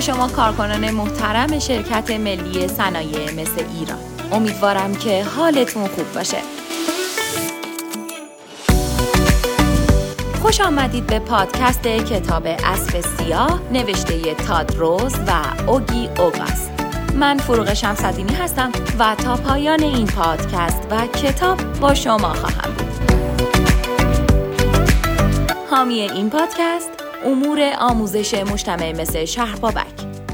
شما کارکنان محترم شرکت ملی صنایع مس ایران. امیدوارم که حالتون خوب باشه. خوش آمدید به پادکست کتاب اسب سیاه نوشته تاد روز و اوگی اوگاست. من فروغ شمس‌الدینی هستم و تا پایان این پادکست و کتاب با شما خواهم بود. حامی این پادکست امور آموزش مجتمع مثل شهر بابک.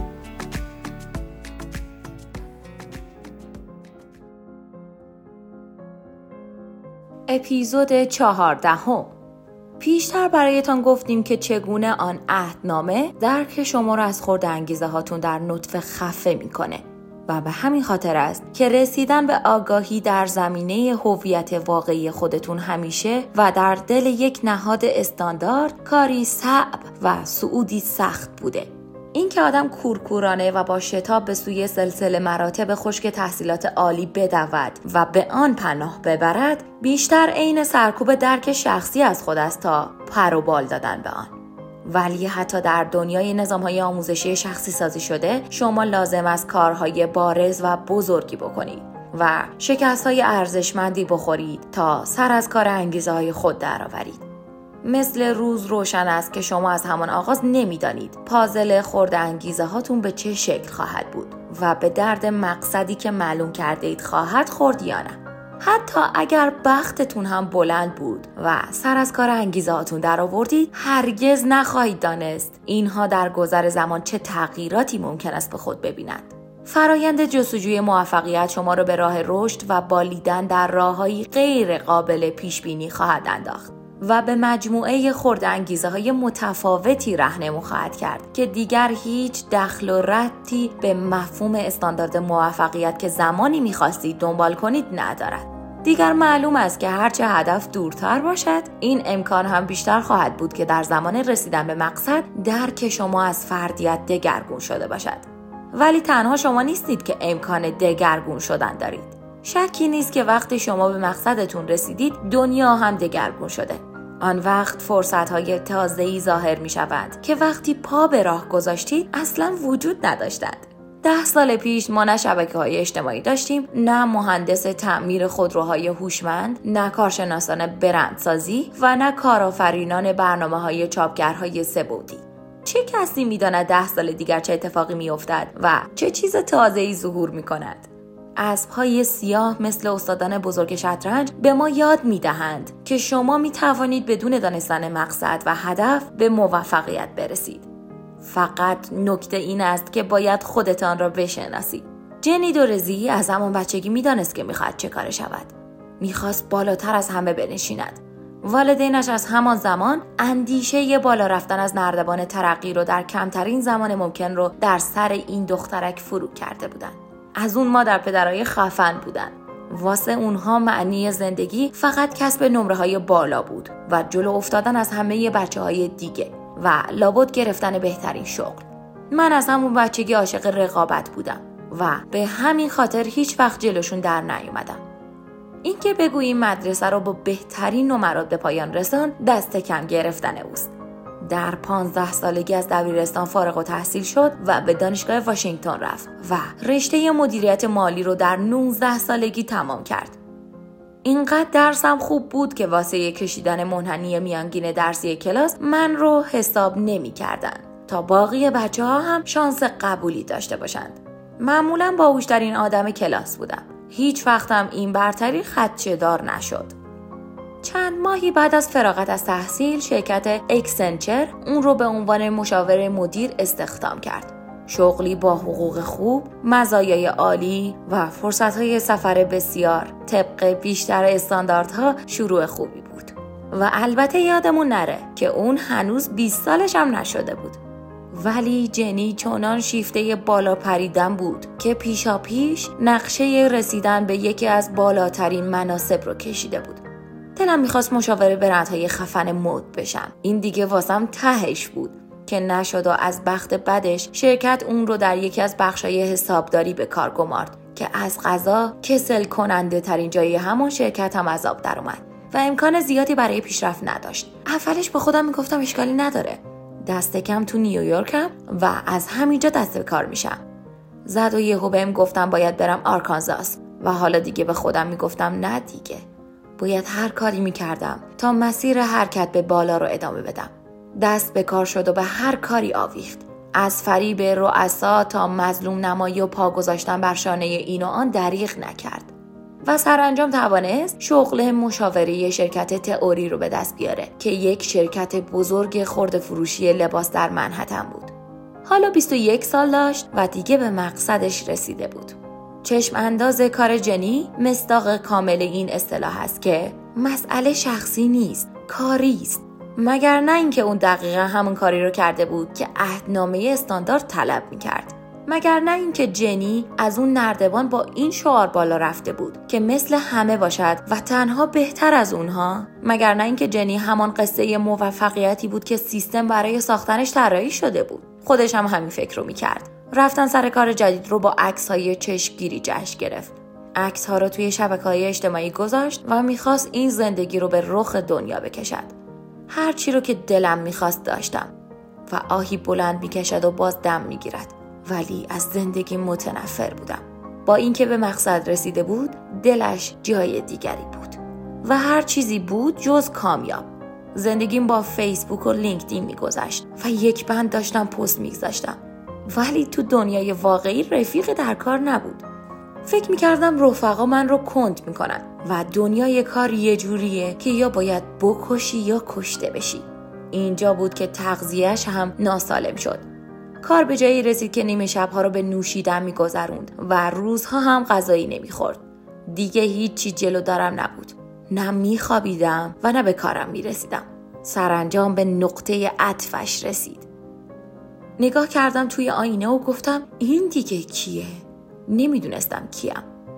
اپیزود 14. پیشتر برایتان گفتیم که چگونه آن عهدنامه درک شما را از خرد انگیزه هاتون در نطفه خفه میکنه و به همین خاطر است که رسیدن به آگاهی در زمینه هویت واقعی خودتون همیشه و در دل یک نهاد استاندارد کاری صعب و صعودی سخت بوده. این که آدم کورکورانه و با شتاب به سوی سلسله مراتب خشک تحصیلات عالی بدود و به آن پناه ببرد بیشتر عین سرکوب درک شخصی از خود است تا پر و بال دادن به آن. ولی حتی در دنیای نظام‌های آموزشی شخصی سازی شده شما لازم است کارهای بارز و بزرگی بکنید و شکست‌های ارزشمندی بخورید تا سر از کار انگیزه‌های خود درآورید. مثل روز روشن است که شما از همان آغاز نمی‌دانید پازل خرد انگیزه هاتون به چه شکل خواهد بود و به درد مقصدی که معلوم کرده اید خواهد خورد یا نه. حتی اگر بختتون هم بلند بود و سر از کار انگیزه هاتون در آوردید هرگز نخواهید دانست اینها در گذر زمان چه تغییراتی ممکن است به خود ببینند. فرایند جستجوی موفقیت شما را به راه رشد و بالیدن در راه‌های غیر قابل پیش بینی خواهد انداخت و به مجموعه خرد انگیزه های متفاوتی رهنمون خواهد کرد که دیگر هیچ دخل و ربطی به مفهوم استاندارد موفقیت که زمانی می‌خواستید دنبال کنید ندارد. دیگر معلوم است که هرچه هدف دورتر باشد این امکان هم بیشتر خواهد بود که در زمان رسیدن به مقصد درک شما از فردیت دگرگون شده باشد. ولی تنها شما نیستید که امکان دگرگون شدن دارید. شکی نیست که وقتی شما به مقصدتون رسیدید دنیا هم دگرگون شده. آن وقت فرصت‌های تازه‌ای ظاهر می‌شوند که وقتی پا به راه گذاشتید اصلاً وجود نداشتند. 10 سال پیش ما نه شبکه‌های اجتماعی داشتیم، نه مهندس تعمیر خودروهای هوشمند، نه کارشناسان برندسازی و نه کارآفرینان برنامه‌های چاپگرهای سه‌بعدی. چه کسی می‌داند 10 سال دیگر چه اتفاقی می‌افتد و چه چیز تازه‌ای ظهور می‌کند؟ اسب‌های سیاه مثل استادان بزرگ شطرنج به ما یاد می‌دهند که شما می‌توانید بدون دانستن مقصد و هدف به موفقیت برسید. فقط نکته این است که باید خودتان را بشناسید. جنی دورزی از همان بچگی می‌دانست که می‌خواهد چه کاره شود. می‌خواست بالاتر از همه بنشیند. والدینش از همان زمان اندیشه بالا رفتن از نردبان ترقی رو در کمترین زمان ممکن رو در سر این دخترک فرو کرده بودند. از اون مادر پدرای خفن بودن. واسه اونها معنی زندگی فقط کسب نمره‌های بالا بود و جلو افتادن از همه بچه‌های دیگه و لابد گرفتن بهترین شغل. من از همون بچگی عاشق رقابت بودم و به همین خاطر هیچ وقت جلوشون در نیومدم. این که بگوییم مدرسه رو با بهترین نمرات به پایان رسان دست کم گرفتن اوست. در 15 سالگی از دبیرستان فارغ التحصیل شد و به دانشگاه واشنگتن رفت و رشته مدیریت مالی رو در 19 سالگی تمام کرد. اینقدر درسم خوب بود که واسه کشیدن منحنی میانگین درسی کلاس من رو حساب نمی کردن تا باقی بچه‌ها هم شانس قبولی داشته باشند. معمولاً باهوشترین آدم کلاس بودم. هیچ وقتم این برتری خدشه‌دار نشد. چند ماهی بعد از فراغت از تحصیل شرکت اکسنچر اون رو به عنوان مشاور مدیر استخدام کرد. شغلی با حقوق خوب، مزایای عالی و فرصت‌های سفر بسیار طبق بیشتر استانداردها شروع خوبی بود. و البته یادمون نره که اون هنوز 20 سالش هم نشده بود. ولی جنی چنان شیفته بالا پریدن بود که پیشا پیش نقشه رسیدن به یکی از بالاترین مناصب رو کشیده بود. دلم میخواست مشاور برندهای خفن مد بشم. این دیگه واسم تهش بود که نشد و از بخت بدش شرکت اون رو در یکی از بخشای حسابداری به کار گمارد که از قضا کسل کننده ترین جای همون شرکت هم از آب در اومد و امکان زیادی برای پیشرفت نداشت. اولش با خودم میگفتم اشکالی نداره. دست کم تو نیویورکم و از همینجا دست به کار میشم. زد و یهو بهم گفتم باید برم آرکانزاس و حالا دیگه به خودم میگفتم نه دیگه. باید هر کاری میکردم تا مسیر حرکت به بالا رو ادامه بدم. دست به کار شد و به هر کاری آویخت. از فریب رؤسا تا مظلوم نمایی و پا گذاشتن بر شانه این و آن دریغ نکرد و سرانجام توانست شغل مشاوره شرکت تئوری رو به دست بیاره که یک شرکت بزرگ خرده فروشی لباس در منهتن بود. حالا 21 سال داشت و دیگه به مقصدش رسیده بود. چشم انداز کار جنی مصداق کامل این اصطلاح است که مسئله شخصی نیست، کاری است. مگر نه اینکه اون دقیقا همون کاری رو کرده بود که عهدنامه استاندارد طلب می‌کرد. مگر نه اینکه جنی از اون نردبان با این شعار بالا رفته بود که مثل همه باشد و تنها بهتر از اونها. مگر نه اینکه جنی همان قصه موفقیتی بود که سیستم برای ساختنش طراحی شده بود. خودش هم همین فکر رو می‌کرد. رفتن سر کار جدید رو با عکس‌های چشمگیری جشن گرفت. عکس‌ها رو توی شبکه‌های اجتماعی گذاشت و می‌خواست این زندگی رو به رخ دنیا بکشد. هر چی رو که دلم می‌خواست داشتم و آهی بلند می‌کشد و باز دم می‌گیرد. ولی از زندگی متنفر بودم. با اینکه به مقصد رسیده بود، دلش جای دیگری بود. و هر چیزی بود جز کامیاب. زندگیم با فیسبوک و لینکدین می‌گذشت و یک بند داشتم پست می‌گذاشتم. ولی تو دنیای واقعی رفیق در کار نبود. فکر می‌کردم رفقا من رو کند می‌کنن و دنیای کار یه جوریه که یا باید بکشی یا کشته بشی. اینجا بود که تغذیه‌اش هم ناسالم شد. کار به جایی رسید که نیمه شب‌ها رو به نوشیدن می‌گذروند و روزها هم غذایی نمی‌خورد. دیگه هیچی جلو دارم نبود. نه می‌خوابیدم و نه به کارم می‌رسیدم. سرانجام به نقطه عطفش رسید. نگاه کردم توی آینه و گفتم این دیگه کیه؟ نمیدونستم کیم.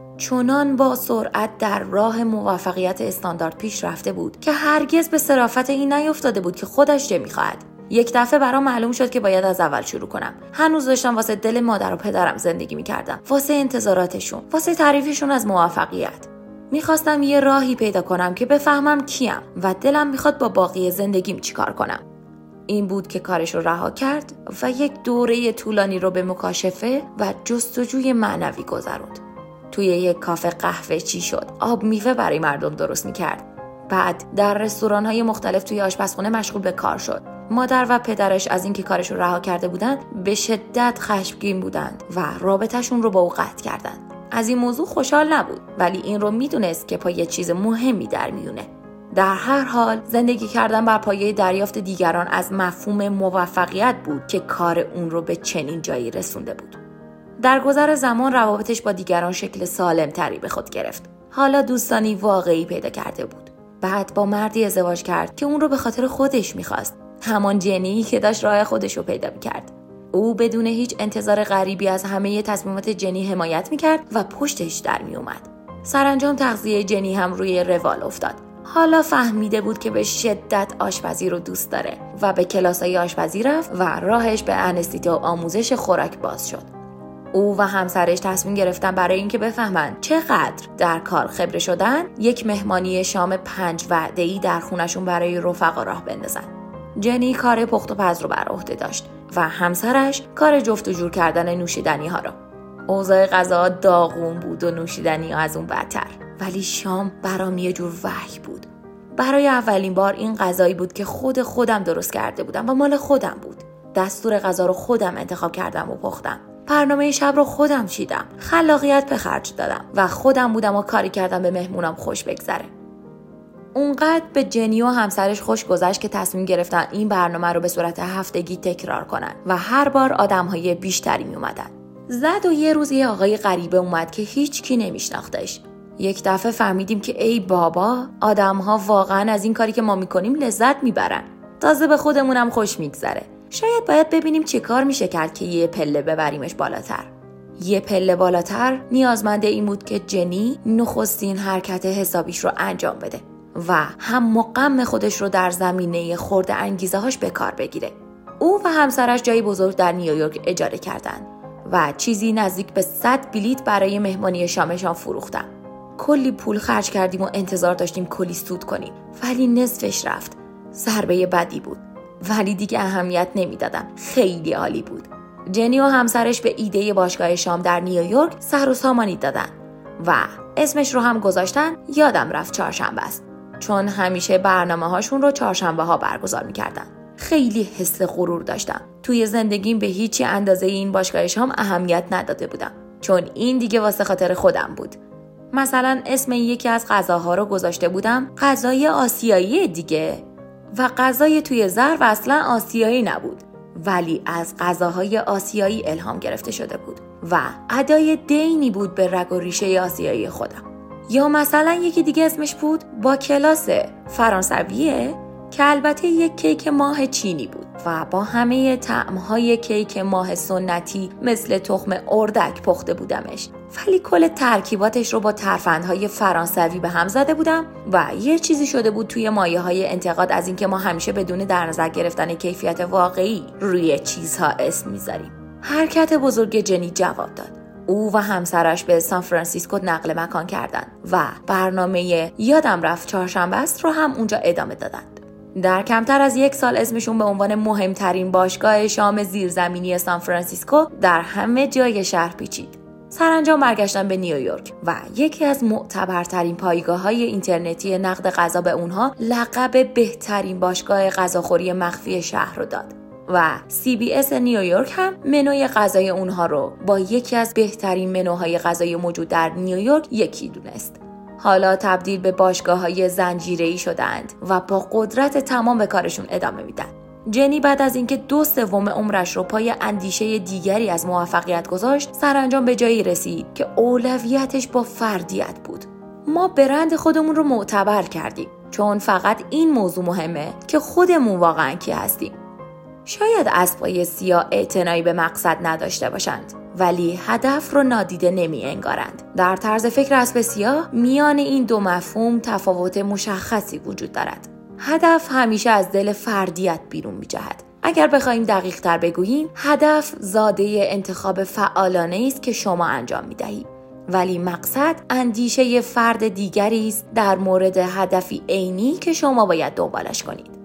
چنان با سرعت در راه موفقیت استاندارد پیش رفته بود که هرگز به صرافت این نیفتاده بود که خودش چه می‌خواهد. یک دفعه برام معلوم شد که باید از اول شروع کنم. هنوز داشتم واسه دل مادر و پدرم زندگی می‌کردم، واسه انتظاراتشون، واسه تعریفشون از موفقیت. می‌خواستم یه راهی پیدا کنم که بفهمم کیم و دلم می‌خواد با باقی زندگیم چیکار کنم. این بود که کارش رو رها کرد و یک دوره طولانی رو به مکاشفه و جستجوی معنوی گذروند. توی یک کافه قهوه چی شد، آب میوه برای مردم درست می‌کرد. بعد در رستوران‌های مختلف توی آشپزخونه مشغول به کار شد. مادر و پدرش از اینکه کارش رو رها کرده بودند به شدت خشمگین بودند و رابطه‌شون رو با او قطع کردند. از این موضوع خوشحال نبود، ولی این رو میدونست که پای یه چیز مهمی در میونه. در هر حال زندگی کردن بر پایه دریافت دیگران از مفهوم موفقیت بود که کار اون رو به چنین جایی رسونده بود. در گذر زمان روابطش با دیگران شکل سالم‌تری به خود گرفت. حالا دوستانی واقعی پیدا کرده بود. بعد با مردی ازدواج کرد که اون رو به خاطر خودش می‌خواست. همان جنی که داشت راه خودش رو پیدا می‌کرد. او بدون هیچ انتظار غریبی از همه تصمیمات جنی حمایت می‌کرد و پشتش در می‌اومد. سرانجام تغذیه جنی هم روی روال افتاد. حالا فهمیده بود که به شدت آشپزی رو دوست داره و به کلاسای آشپزی رفت و راهش به انستیتو آموزش خوراک باز شد. او و همسرش تصمیم گرفتن برای اینکه بفهمن چقدر در کار خبره شدن، یک مهمانی شام 5 وعده‌ای در خونشون برای رفقا راه بندازن. جنی کار پخت و پز رو بر عهده داشت و همسرش کار جفت و جور کردن نوشیدنی ها رو. اوضاع غذا داغون بود و نوشیدنی ها از اون بدتر. ولی شام برام یه جور وحی بود. برای اولین بار این غذایی بود که خودم درست کرده بودم و مال خودم بود. دستور غذا رو خودم انتخاب کردم و پختم. برنامه شب رو خودم چیدم. خلاقیت به خرج دادم و خودم بودم و کاری کردم به مهمونم خوش بگذره. اونقدر به جنی و همسرش خوش گذشت که تصمیم گرفتن این برنامه رو به صورت هفتگی تکرار کنن و هر بار آدم‌های بیشتری می اومدن. زد و یه روز یه آقای غریبه اومد که هیچ کی نمیشناختش. یک دفعه فهمیدیم که ای بابا، آدم‌ها واقعا از این کاری که ما میکنیم لذت میبرن. تازه به خودمونم خوش میگذره. شاید باید ببینیم چه کار میشه کرد که یه پله ببریمش بالاتر. یه پله بالاتر نیازمند این بود که جنی نخستین حرکت حسابیش رو انجام بده و هم غم خودش رو در زمینه خرد انگیزه هاش به کار بگیره. او و همسرش جایی بزرگ در نیویورک اجاره کردند و چیزی نزدیک به 100 بلیت برای مهمانی شامشان فروختن. کلی پول خرج کردیم و انتظار داشتیم کلی سود کنیم، ولی نصفش رفت. ضربه بدی بود ولی دیگه اهمیت نمیدادم. خیلی عالی بود. جنی و همسرش به ایده باشگاه شام در نیویورک سر و سامانی دادن و اسمش رو هم گذاشتن یادم رفت چهارشنبه است، چون همیشه برنامه هاشون رو چهارشنبه ها برگزار میکردن. خیلی حس غرور داشتم. توی زندگیم به هیچی اندازه این باشگاه شام اهمیت نداده بودم، چون این دیگه واسه خاطر خودم بود. مثلا اسم یکی از غذاها رو گذاشته بودم غذای آسیایی دیگه، و غذای توی ظرف اصلا آسیایی نبود، ولی از غذاهای آسیایی الهام گرفته شده بود و ادای دینی بود به رگ و ریشه آسیایی خودم. یا مثلا یکی دیگه اسمش بود با کلاس فرانسویه، که البته یک کیک ماه چینی بود و با همه طعم‌های کیک ماه سنتی مثل تخم اردک پخته بودمش، ولی کل ترکیباتش رو با ترفندهای فرانسوی به هم زده بودم و یه چیزی شده بود توی مایه‌های انتقاد از اینکه ما همیشه بدون در نظر گرفتن کیفیت واقعی روی چیزها اسم میذاریم. حرکت بزرگ جنی جواب داد. او و همسرش به سان فرانسیسکو نقل مکان کردند و برنامه یادم رفت چهارشنبه است رو هم اونجا ادامه دادند. در کمتر از 1 سال اسمشون به عنوان مهمترین باشگاه شام زیرزمینی سان فرانسیسکو در همه جای شهر پیچید. سرانجام برگشتن به نیویورک و یکی از معتبرترین پایگاه‌های اینترنتی نقد غذا به اونها لقب بهترین باشگاه غذاخوری مخفی شهر رو داد و CBS نیویورک هم منوی غذای اونها رو با یکی از بهترین منوهای غذایی موجود در نیویورک یکی دونست. حالا تبدیل به باشگاه‌های زنجیره‌ای شدند و با قدرت تمام به کارشون ادامه میدن. جنی بعد از اینکه 2/3 عمرش رو پای اندیشه دیگری از موفقیت گذاشت، سرانجام به جایی رسید که اولویتش با فردیت بود. ما برند خودمون رو معتبر کردیم، چون فقط این موضوع مهمه که خودمون واقعاً کی هستیم. شاید اسبای سیاه اعتنایی به مقصد نداشته باشند، ولی هدف رو نادیده نمی انگارند. در طرز فکر اسب سیاه میان این دو مفهوم تفاوت مشخصی وجود دارد. هدف همیشه از دل فردیت بیرون می جهد. اگر بخوایم دقیق تر بگوییم، هدف زاده انتخاب فعالانه است که شما انجام می دهید. ولی مقصد اندیشه فرد دیگری است در مورد هدفی عینی که شما باید دنبالش کنید.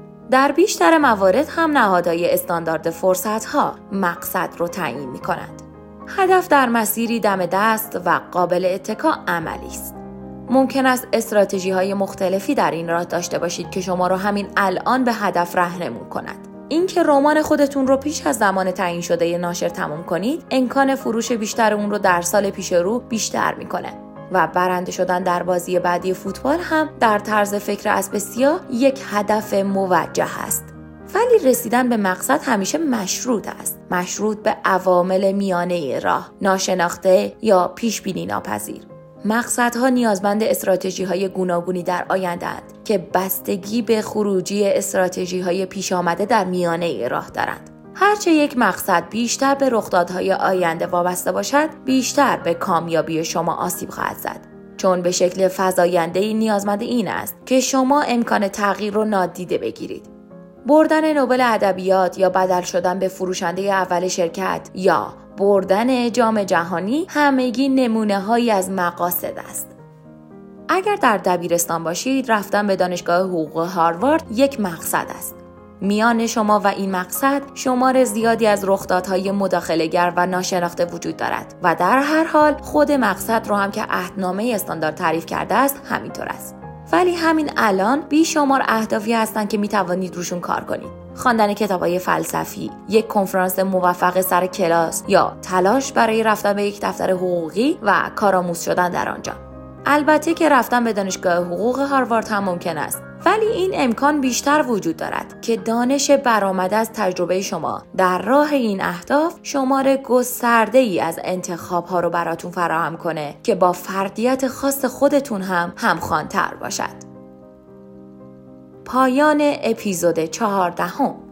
در بیشتر موارد هم نهادهای استاندارد فرصت‌ها مقصد رو تعیین می‌کنند. هدف در مسیری دم دست و قابل اتکا عملی است. ممکن است استراتژی‌های مختلفی در این راه داشته باشید که شما رو همین الان به هدف راهنمون کند. اینکه رمان خودتون رو پیش از زمان تعیین شده ناشر تمام کنید، امکان فروش بیشتر اون رو در سال پیش رو بیشتر می‌کنه. و برنده شدن در بازی بعدی فوتبال هم در طرز فکر اسب سیاه یک هدف موجه است. ولی رسیدن به مقصد همیشه مشروط است. مشروط به عوامل میانه راه، ناشناخته یا پیش بینی ناپذیر. مقصدها نیازمند استراتژی‌های گوناگونی در آینده‌اند که بستگی به خروجی استراتژی‌های پیش آمده در میانه راه دارند. هرچه یک مقصد بیشتر به رخدادهای آینده وابسته باشد، بیشتر به کامیابی شما آسیب خواهد زد. چون به شکل فزاینده‌ای نیازمند این است که شما امکان تغییر را نادیده بگیرید. بردن نوبل ادبیات یا بدل شدن به فروشنده اول شرکت یا بردن جام جهانی همگی نمونه‌هایی از مقاصد است. اگر در دبیرستان باشید، رفتن به دانشگاه حقوق هاروارد یک مقصد است. میان شما و این مقصد شمار زیادی از رخدادهای مداخله‌گر و ناشناخته وجود دارد و در هر حال خود مقصد رو هم که عهدنامه استاندارد تعریف کرده است همینطور است. ولی همین الان بیشمار اهدافی هستن که میتوانید روشون کار کنید. خواندن کتاب‌های فلسفی، یک کنفرانس موفق سر کلاس یا تلاش برای رفتن به یک دفتر حقوقی و کارآموز شدن در آنجا. البته که رفتن به دانشگاه حقوق هاروارد هم ممکن است، ولی این امکان بیشتر وجود دارد که دانش برآمده از تجربه شما در راه این اهداف شمار گسترده‌ای از انتخاب‌ها رو براتون فراهم کنه که با فردیت خاص خودتون هم همخوان‌تر باشد. پایان اپیزود 14.